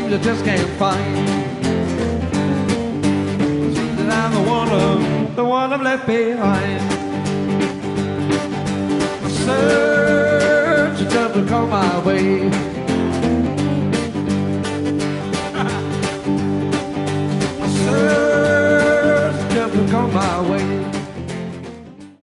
seems I just can't find. Seems that I'm the one I've left behind. Search until to come my way.